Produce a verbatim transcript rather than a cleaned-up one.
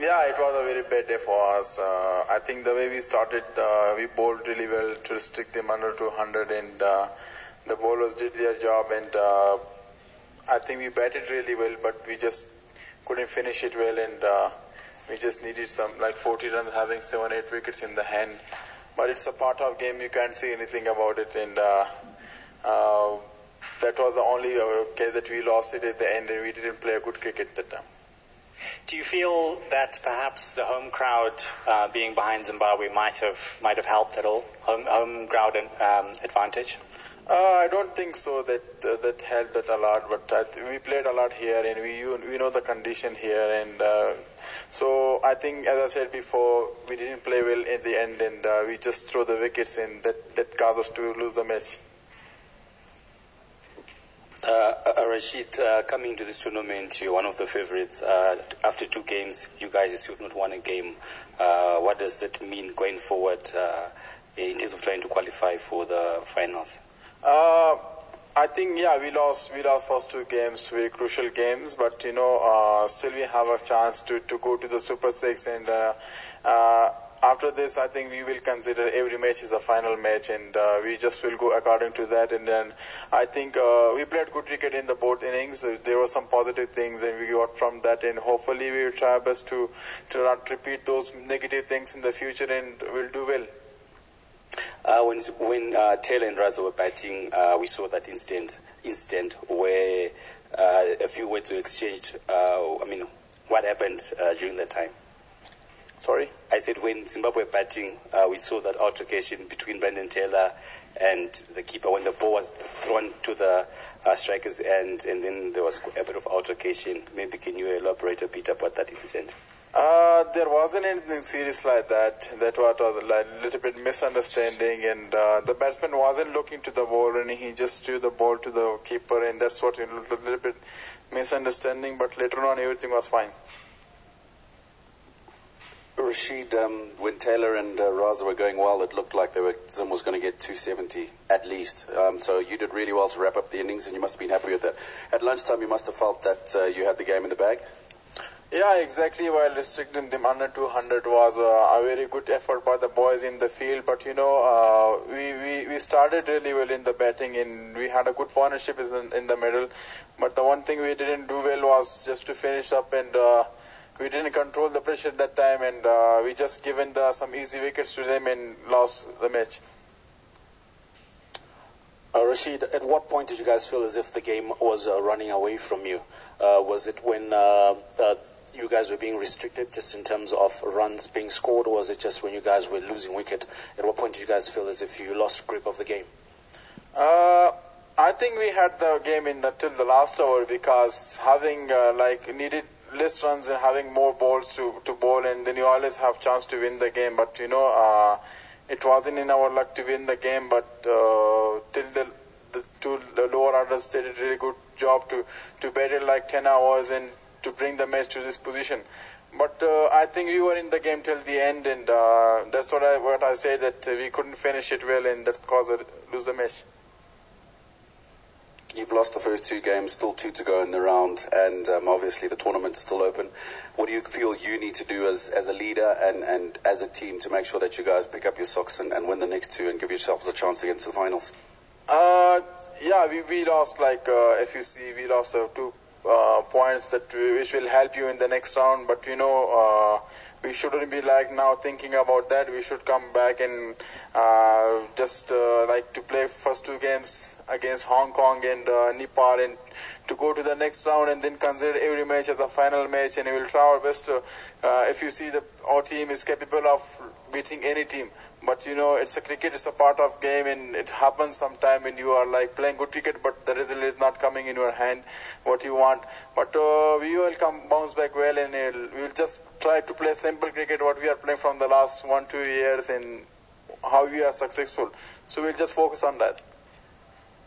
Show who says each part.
Speaker 1: Yeah, it was a very bad day for us. Uh, I think the way we started, uh, we bowled really well to restrict them under two hundred, and uh, the bowlers did their job, and uh, I think we batted really well, but we just couldn't finish it well, and uh, we just needed some like forty runs, having seven, eight wickets in the hand. But it's a part of game; you can't say anything about it, and uh, uh, that was the only uh, case that we lost it at the end, and we didn't play a good cricket that time.
Speaker 2: Do you feel that perhaps the home crowd uh, being behind Zimbabwe might have might have helped at all? Home, home crowd um, advantage?
Speaker 1: Uh, I don't think so. That uh, that helped that a lot. But I th- we played a lot here, and we we know the condition here, and uh, so I think, as I said before, we didn't play well in the end, and uh, we just threw the wickets in. That that caused us to lose the match.
Speaker 3: Uh, uh, Rashid, uh, coming to this tournament, you're one of the favorites. Uh, after two games, you guys still have not won a game. Uh, what does that mean going forward uh, in terms of trying to qualify for the finals?
Speaker 1: Uh, I think, yeah, we lost we lost first two games, very crucial games, but, you know, uh, still we have a chance to, to go to the Super Six, and uh, uh, after this, I think we will consider every match is a final match, and uh, we just will go according to that. And then I think uh, we played good cricket in the both innings. There were some positive things, and we got from that. And hopefully, we will try our best to to not repeat those negative things in the future, and we'll do well.
Speaker 3: Uh, when when uh, Taylor and Raza were batting, uh, we saw that instant instant where uh, a few words were exchanged. Uh, I mean, what happened uh, during that time?
Speaker 1: Sorry?
Speaker 3: I said when Zimbabwe were batting, uh, we saw that altercation between Brendan Taylor and the keeper when the ball was thrown to the uh, strikers, and, and then there was a bit of altercation. Maybe can you elaborate a bit about that incident?
Speaker 1: Uh, there wasn't anything serious like that. That was a like, little bit misunderstanding, and uh, the batsman wasn't looking to the ball, and he just threw the ball to the keeper, and that's what a little, little bit misunderstanding. But later on, everything was fine.
Speaker 4: Rashid, um, when Taylor and uh, Raza were going well, it looked like they were, Zim was going to get two seventy at least. Um, so you did really well to wrap up the innings, and you must have been happy with that. At lunchtime, you must have felt that uh, you had the game in the bag.
Speaker 1: Yeah, exactly. While restricting them under two hundred was uh, a very good effort by the boys in the field. But, you know, uh, we, we, we started really well in the batting, and we had a good partnership in, in the middle. But the one thing we didn't do well was just to finish up, and uh, we didn't control the pressure at that time, and uh, we just given the, some easy wickets to them and lost the match.
Speaker 5: Uh, Rashid, at what point did you guys feel as if the game was uh, running away from you? Uh, was it when uh, uh, you guys were being restricted just in terms of runs being scored, or was it just when you guys were losing wicket? At what point did you guys feel as if you lost grip of the game?
Speaker 1: Uh, I think we had the game in the, till the last over, because having uh, like needed less runs and having more balls to, to bowl, and then you always have chance to win the game. But, you know, uh, it wasn't in our luck to win the game, but uh, till the, the two the lower orders did a really good job to, to bat it like ten hours and to bring the match to this position. But uh, I think we were in the game till the end, and uh, that's what I, what I said, that we couldn't finish it well, and that caused us to lose the match.
Speaker 4: You've lost the first two games, still two to go in the round, and um, obviously the tournament's still open. What do you feel you need to do as, as a leader and, and as a team to make sure that you guys pick up your socks and, and win the next two and give yourselves a chance to get into the finals?
Speaker 1: Uh, yeah, we, we lost, like, uh, if you see, we lost uh, two uh, points that we, which will help you in the next round, but, you know, uh, we shouldn't be like now thinking about that. We should come back and uh, just uh, like to play first two games against Hong Kong and uh, Nepal, and to go to the next round, and then consider every match as a final match, and we will try our best to, uh, if you see, the our team is capable of beating any team. But, you know, it's a cricket, it's a part of game, and it happens sometime when you are like playing good cricket, but the result is not coming in your hand what you want. But uh, we will come bounce back well, and we will just try to play simple cricket what we are playing from the last one, two years, and how we are successful. So we'll just focus on that.